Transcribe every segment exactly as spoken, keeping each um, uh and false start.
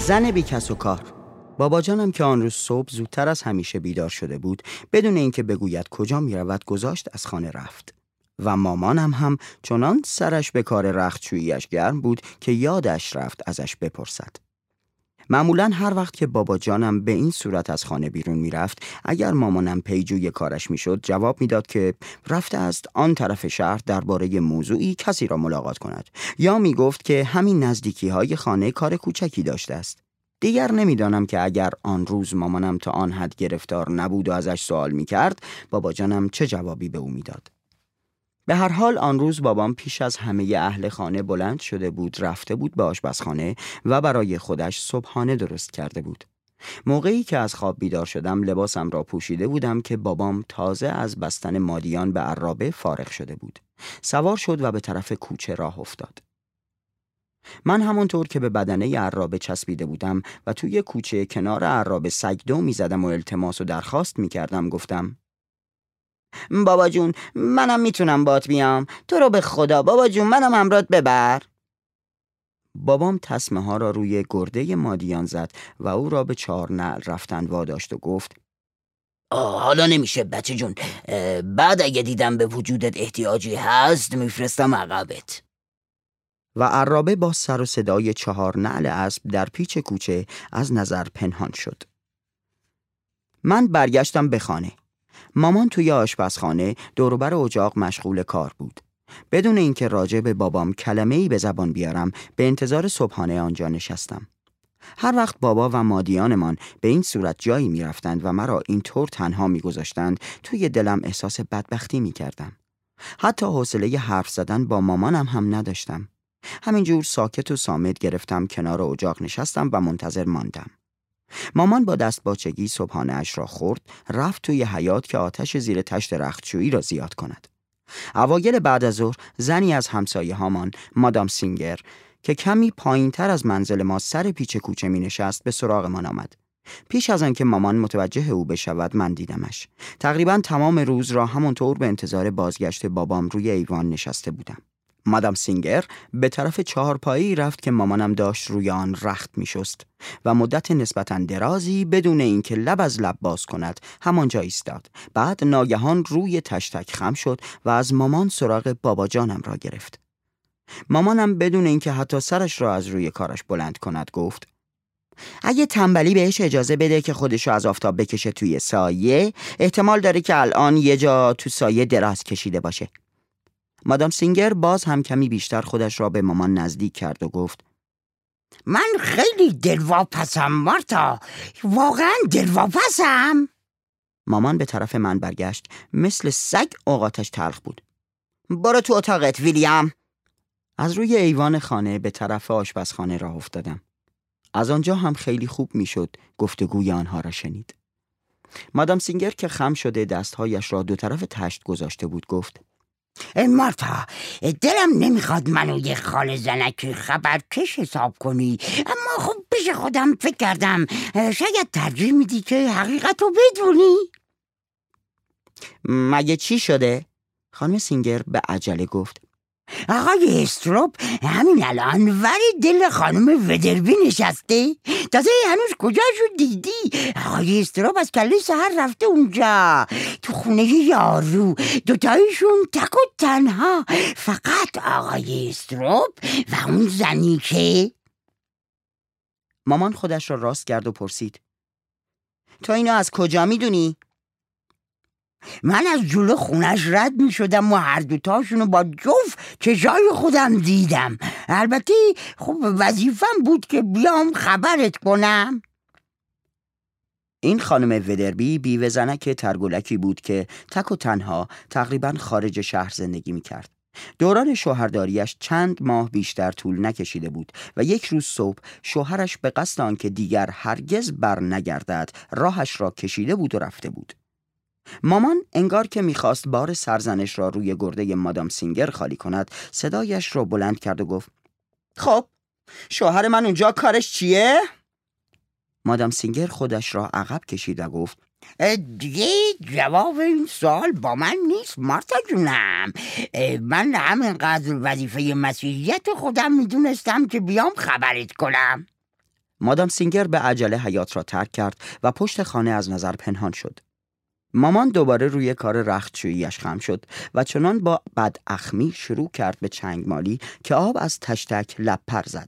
زن بی کس و کار. بابا جانم که آن روز صبح زودتر از همیشه بیدار شده بود، بدون اینکه بگوید کجا می رود گذاشت از خانه رفت. و مامانم هم چنان سرش به کار رختشویی‌اش گرم بود که یادش رفت ازش بپرسد. معمولاً هر وقت که بابا جانم به این صورت از خانه بیرون می رفت، اگر مامانم پیجوی کارش می شد جواب می داد که رفته است آن طرف شهر درباره موضوعی کسی را ملاقات کند، یا می گفت که همین نزدیکی های خانه کار کوچکی داشته است. دیگر نمیدانم که اگر آن روز مامانم تا آن حد گرفتار نبود و ازش سوال می کرد، بابا جانم چه جوابی به او می داد. به هر حال آن روز بابام پیش از همه اهل خانه بلند شده بود، رفته بود به آشپزخانه و برای خودش صبحانه درست کرده بود. موقعی که از خواب بیدار شدم لباسم را پوشیده بودم که بابام تازه از بستن مادیان به عرابه فارغ شده بود. سوار شد و به طرف کوچه راه افتاد. من همونطور که به بدنه عرابه چسبیده بودم و توی کوچه کنار عرابه سگدو می زدم و التماس و درخواست می کردم، گفتم: بابا جون، منم میتونم بات بیام، تو رو به خدا بابا جون منم همراهت ببر. بابام تسمه ها را روی گرده مادیان زد و او را به چهار نعل رفتن واداشت و گفت: آه حالا نمیشه بچه جون، بعد اگه دیدم به وجودت احتیاجی هست میفرستم عقبت. و عرابه با سر و صدای چهار نعل اسب در پیچ کوچه از نظر پنهان شد. من برگشتم به خانه. مامان توی آشپزخانه دوروبر اجاق مشغول کار بود. بدون اینکه راجع به بابام کلمه‌ای به زبان بیارم، به انتظار صبحانه آنجا نشستم. هر وقت بابا و مادیانمان به این صورت جایی می رفتند و مرا اینطور تنها می گذاشتند، توی دلم احساس بدبختی می کردم. حتی حوصله حرف زدن با مامانم هم نداشتم. همینجور ساکت و صامت گرفتم کنار اجاق نشستم و منتظر ماندم. مامان با دست باچگی صبحانه اش را خورد، رفت توی حیاط که آتش زیر تشت رختشویی را زیاد کند. اوایل بعد از ظهر زنی از همسایه هامان، مادام سینگر، که کمی پایین تر از منزل ما سر پیچ کوچه می نشست، به سراغ من آمد. پیش از آنکه مامان متوجه او بشود من دیدمش. تقریبا تمام روز را همونطور به انتظار بازگشت بابام روی ایوان نشسته بودم. مادام سینگر به طرف چهارپایی رفت که مامانم داشت روی آن رخت می شست و مدت نسبتاً درازی بدون اینکه لب از لب باز کند همانجا ایستاد. بعد ناگهان روی تشتک خم شد و از مامان سراغ بابا جانم را گرفت. مامانم بدون اینکه حتی سرش را از روی کارش بلند کند گفت: اگه تنبلی بهش اجازه بده که خودشو از آفتاب بکشه توی سایه، احتمال داره که الان یه جا تو سایه دراز کشیده باشه. مادام سینگر باز هم کمی بیشتر خودش را به مامان نزدیک کرد و گفت: من خیلی دلواپسم مارتا، واقعا دلواپسم. مامان به طرف من برگشت، مثل سگ اوقاتش تلخ بود. برو تو اتاقت ویلیام. از روی ایوان خانه به طرف آشپزخانه راه افتادم. از آنجا هم خیلی خوب میشد گفتگوی آنها را شنید. مادام سینگر که خم شده دستهایش را دو طرف تشت گذاشته بود گفت: مارتا، دلم نمیخواد منو یه خال زنکی خبرکش حساب کنی، اما خب پیش خودم فکر کردم شاید ترجیح میدی که حقیقت رو بدونی. مگه چی شده؟ خانم سینگر به عجله گفت: آقای استروپ همین الان ولی دل خانم ودربی نشسته. تازه هنوز کجاشو دیدی؟ آقای استروپ از کله سحر رفته اونجا تو خونه یارو، دوتایشون تک و تنها، فقط آقای استروپ و اون زنی که... مامان خودش را راست کرد و پرسید: تو اینو از کجا میدونی؟ من از جلو خونش رد می شدم و هر دوتاشونو با جفت چشای خودم دیدم. البته خب وظیفم بود که بیام خبرت کنم. این خانم ودربی بیوه زنک ترگلکی بود که تک و تنها تقریبا خارج شهر زندگی می کرد. دوران شوهرداریش چند ماه بیشتر طول نکشیده بود و یک روز صبح شوهرش به قصد آنکه دیگر هرگز بر نگردد راهش را کشیده بود و رفته بود. مامان انگار که میخواست بار سرزنش را روی گرده مادام سینگر خالی کند، صدایش را بلند کرد و گفت: خب شوهر من اونجا کارش چیه؟ مادام سینگر خودش را عقب کشید و گفت: دیگه جواب این سوال با من نیست مارتا جونم. من همینقدر وظیفه مسئولیت خودم میدونستم که بیام خبرت کنم. مادام سینگر به عجله حیاط را ترک کرد و پشت خانه از نظر پنهان شد. مامان دوباره روی کار رختشویی‌اش خم شد و چنان با بداخمی شروع کرد به چنگمالی که آب از تشتک لب پر زد.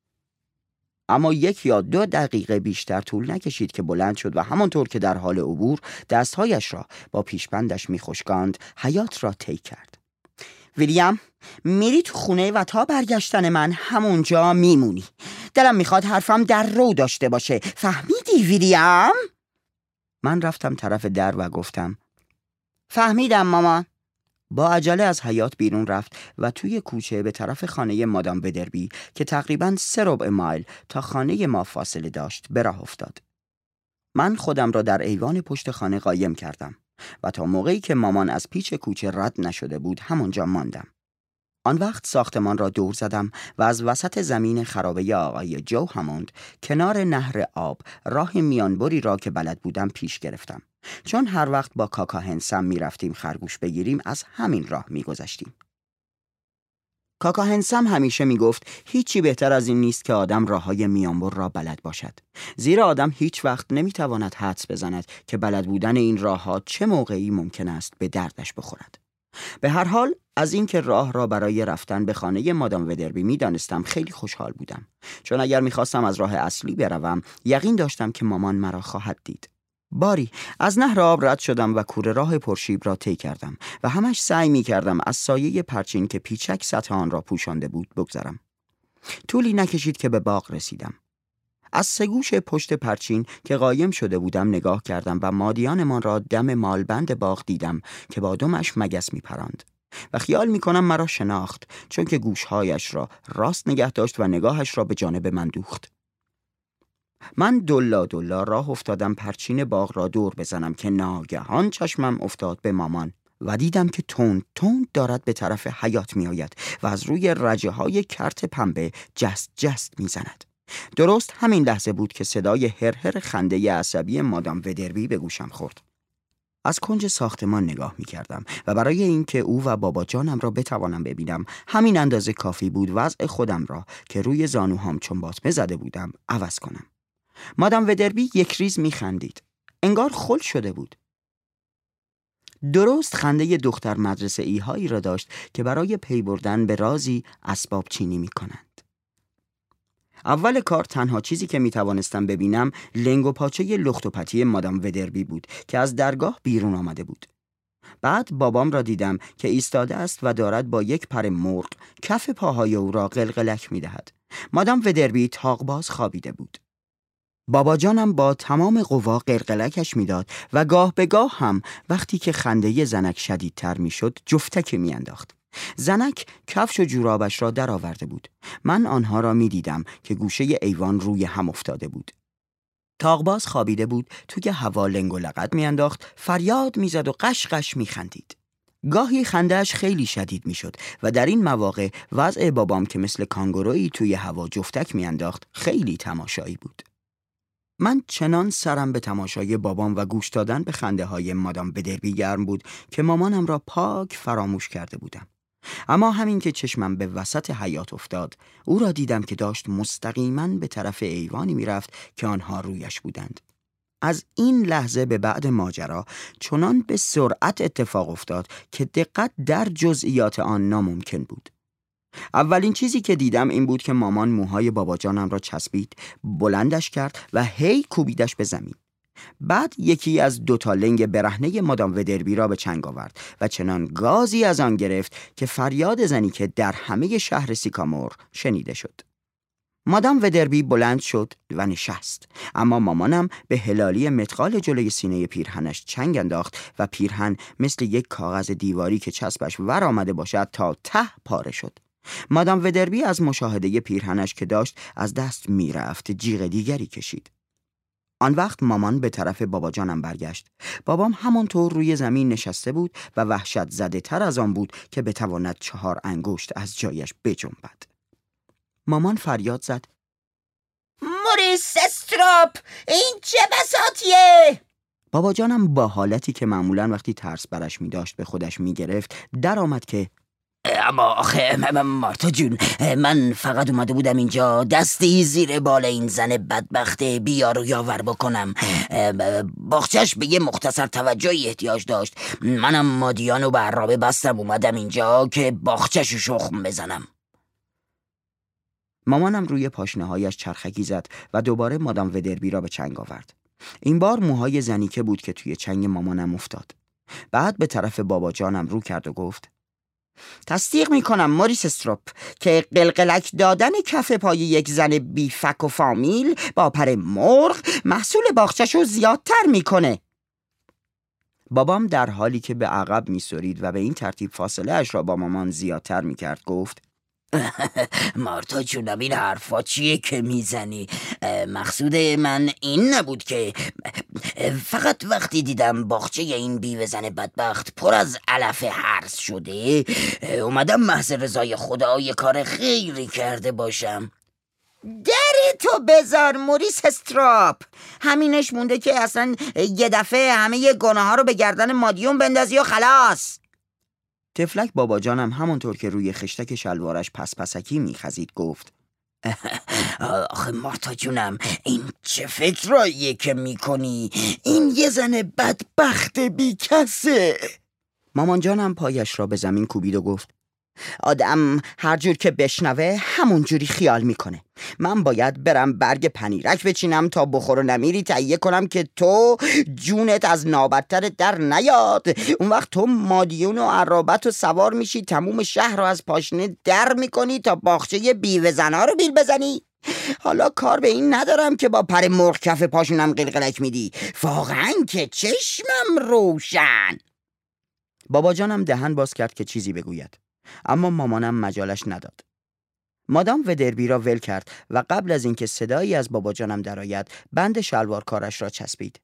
اما یک یا دو دقیقه بیشتر طول نکشید که بلند شد و همانطور که در حال عبور دستهایش را با پیشبندش میخشکاند حیاط را طی کرد. ویلیام، میری تو خونه و تا برگشتن من همونجا میمونی. دلم میخواد حرفم در رو داشته باشه. فهمیدی ویلیام؟ من رفتم طرف در و گفتم فهمیدم مامان. با عجله از حیاط بیرون رفت و توی کوچه به طرف خانه مادام ودربی که تقریباً سه ربع مایل تا خانه ما فاصله داشت به راه افتاد. من خودم را در ایوان پشت خانه قایم کردم و تا موقعی که مامان از پیچ کوچه رد نشده بود همونجا ماندم. آن وقت ساختمان را دور زدم و از وسط زمین خرابه آقای جو هموند کنار نهر آب راه میانبری را که بلد بودم پیش گرفتم، چون هر وقت با کاکا هنسم می رفتیم خرگوش بگیریم از همین راه می گذشتیم. کاکا هنسم همیشه می گفت هیچی بهتر از این نیست که آدم راههای میانبر را بلد باشد، زیرا آدم هیچ وقت نمی تواند حدس بزند که بلد بودن این راهها چه موقعی ممکن است به دردش بخورد. به هر حال از اینکه راه را برای رفتن به خانه مادام ودربی می دانستم خیلی خوشحال بودم، چون اگر می خواستم از راه اصلی بروم یقین داشتم که مامان مرا خواهد دید. باری از نهر آب رد شدم و کوره راه پرشیب را طی کردم و همش سعی می کردم از سایه پرچین که پیچک سطح آن را پوشانده بود بگذرم. طولی نکشید که به باغ رسیدم. از سه گوش پشت پرچین که قایم شده بودم نگاه کردم و مادیانمان را دم مالبند باغ دیدم که با دمش مگس می پراند و خیال می کنم مرا شناخت، چون که گوشهایش را راست نگه داشت و نگاهش را به جانب من دوخت. من دلا دلا راه افتادم پرچین باغ را دور بزنم که ناگهان چشمم افتاد به مامان و دیدم که تند تند دارد به طرف حیاط می آید و از روی رجه های کرت پنبه جست جست می زند. درست همین لحظه بود که صدای هرهر خنده عصبی مادام ودربی به گوشم خورد. از کنج ساختمان نگاه می کردم و برای اینکه او و بابا جانم را بتوانم ببینم همین اندازه کافی بود وضع خودم را که روی زانوهام چون باطمه زده بودم عوض کنم. مادام ودربی یک ریز می خندید. انگار خل شده بود. درست خنده دختر مدرسه ای هایی را داشت که برای پی بردن به رازی اسباب چینی می کنند. اول کار تنها چیزی که می توانستم ببینم لنگ و پاچه لخت و پتی مادام ودربی بود که از درگاه بیرون آمده بود. بعد بابام را دیدم که ایستاده است و دارد با یک پر مرغ کف پاهای او را قلقلک می دهد. مادام ودربی تاقباز خوابیده بود. بابا جانم با تمام قوا قلقلکش می داد و گاه به گاه هم وقتی که خنده زنک شدیدتر می شد جفتک می انداخت. زنک کفش و جورابش را در آورده بود. من آنها را می دیدم که گوشه ایوان روی هم افتاده بود. تاقباز خوابیده بود، توی هوا لنگ و لغت می انداخت، فریاد می زد و قش قش می خندید. گاهی خنده‌اش خیلی شدید می شد و در این مواقع وضع بابام که مثل کانگورویی توی هوا جفتک می انداخت خیلی تماشایی بود. من چنان سرم به تماشای بابام و گوش دادن به خنده های مادام ودربی گرم بود که مامانم را پاک فراموش کرده بودم. اما همین که چشمم به وسط حیاط افتاد، او را دیدم که داشت مستقیما به طرف ایوانی میرفت که آنها رویش بودند. از این لحظه به بعد ماجرا چنان به سرعت اتفاق افتاد که دقت در جزئیات آن ناممکن بود. اولین چیزی که دیدم این بود که مامان موهای بابا جانم را چسبید، بلندش کرد و هی کوبیدش به زمین. بعد یکی از دوتا لنگ برهنه مادام ودربی را به چنگ آورد و چنان گازی از آن گرفت که فریاد زنی که در همه شهر سیکامور شنیده شد. مادام ودربی بلند شد و نشست، اما مامانم به هلالی متقال جلوی سینه پیرهنش چنگ انداخت و پیرهن مثل یک کاغذ دیواری که چسبش ور آمده باشد تا ته پاره شد. مادام ودربی از مشاهده پیرهنش که داشت از دست می رفت جیغ دیگری کشید. آن وقت مامان به طرف بابا جانم برگشت. بابام همانطور روی زمین نشسته بود و وحشت زده تر از آن بود که بتواند چهار انگشت از جایش بجنبد. مامان فریاد زد: موریس استروپ، این چه بساطیه؟ بابا جانم با حالتی که معمولاً وقتی ترس برش می داشت به خودش می گرفت در آمد که اما آخه مارتا جون، من فقط اومده بودم اینجا دستی زیر بال این زن بدبخت بیار و یاور بکنم. باغچش به یه مختصر توجهی احتیاج داشت. منم مادیانو به عرابه بستم اومدم اینجا که باغچه‌شو شخم بزنم. مامانم روی پاشنه‌هایش چرخکی زد و دوباره مادام ودربی را به چنگ آورد. این بار موهای زنیکه بود که توی چنگ مامانم افتاد. بعد به طرف بابا جانم رو کرد و گفت: تصدیق میکنم موریس استروپ که قلقلک دادن کف پای یک زن بی فک و فامیل با پر مرغ محصول باغچه‌شو زیادتر میکنه. بابام در حالی که به عقب میسرید و به این ترتیب فاصله اش را با مامان زیادتر میکرد گفت: مارتا جونم، این حرفا چیه که میزنی؟ مقصود من این نبود که فقط وقتی دیدم باغچه این بیوه‌زن بدبخت پر از علف هرز شده اومدم محض رضای خدا یه کار خیری کرده باشم. دری تو بذار موریس استروپ، همینش مونده که اصلا یه دفعه همه گناه ها رو به گردن مادیون بندازی و خلاص. تفلک بابا جانم همونطور که روی خشتک شلوارش پس پسکی میخزید گفت: آخه مارتا جونم، این چه فکراییه که میکنی؟ این یه زن بدبخت بیکسه. مامان جانم پایش را به زمین کوبید و گفت: آدم هر جور که بشنوه همون جوری خیال میکنه. من باید برم برگ پنیرک بچینم تا بخور و نمیری تهیه کنم که تو جونت از نابدترت در نیاد. اون وقت تو مادیون و عرابت و سوار میشی، تموم شهر رو از پاشنه در میکنی تا باغچه بیوه زنا رو بیل بزنی. حالا کار به این ندارم که با پر مرغ کف پاشونم قلقلک میدی. واقعا که چشمم روشن. بابا جانم دهن باز کرد که چیزی بگوید، اما مامانم مجالش نداد. مادام ودربی را ول کرد و قبل از اینکه صدایی از بابا جانم درآید بند شلوار کارش را چسبید.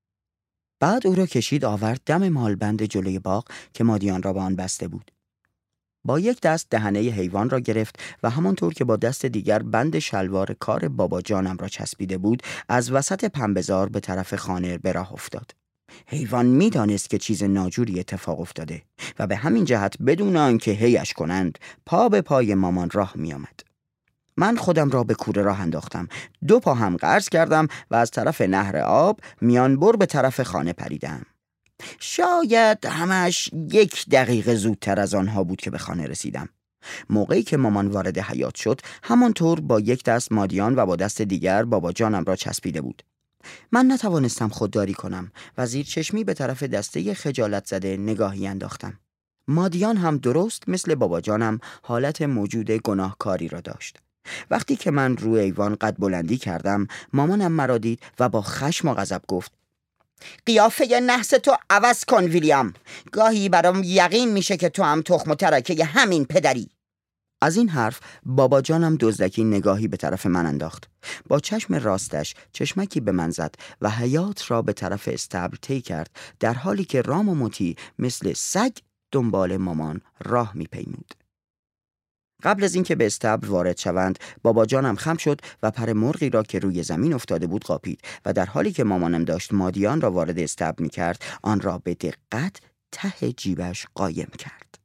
بعد او را کشید آورد دم مالبند جلوی باغ که مادیان را به آن بسته بود. با یک دست دهنه حیوان را گرفت و همانطور که با دست دیگر بند شلوار کار بابا جانم را چسبیده بود از وسط پنبه‌زار به طرف خانه به راه افتاد. حیوان میدانست که چیز ناجوری اتفاق افتاده و به همین جهت بدون آنکه هیش کنند پا به پای مامان راه می آمد. من خودم را به کوره راه انداختم، دو پا هم قرض کردم و از طرف نهر آب میانبر به طرف خانه پریدم. شاید همش یک دقیقه زودتر از آنها بود که به خانه رسیدم. موقعی که مامان وارد حیاط شد همانطور با یک دست مادیان و با دست دیگر بابا جانم را چسبیده بود. من نتوانستم خودداری کنم و زیر چشمی به طرف دسته خجالت زده نگاهی انداختم. مادیان هم درست مثل بابا جانم حالت موجود گناهکاری را داشت. وقتی که من روی ایوان قد بلندی کردم مامانم مرا دید و با خشم و غضب گفت: قیافه نحس تو عوض کن ویلیام، گاهی برام یقین میشه که تو هم تخم و ترکه همین پدری. از این حرف بابا جانم دزدکی نگاهی به طرف من انداخت. با چشم راستش چشمکی به من زد و حیاط را به طرف استبل طی کرد، در حالی که رام و مطیع مثل سگ دنبال مامان راه میپیمود. قبل از اینکه به استبل وارد شوند بابا جانم خم شد و پر مرغی را که روی زمین افتاده بود قاپید و در حالی که مامانم داشت مادیان را وارد استبل میکرد آن را به دقت ته جیبش قایم کرد.